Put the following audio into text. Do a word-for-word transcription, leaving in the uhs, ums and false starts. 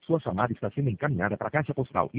Sua chamada está sendo encaminhada para a caixa postal